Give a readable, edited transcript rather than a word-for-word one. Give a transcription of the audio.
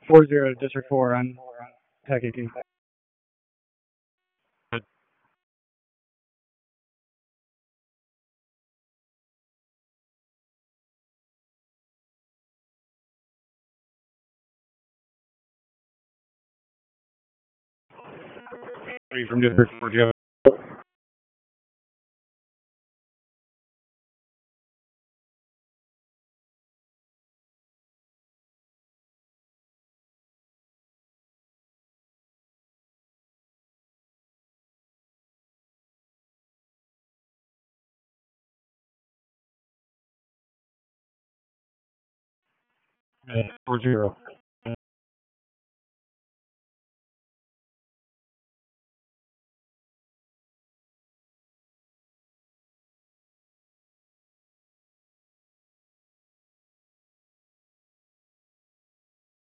40 District 4 on Takiki. From District 4, do you have a 40?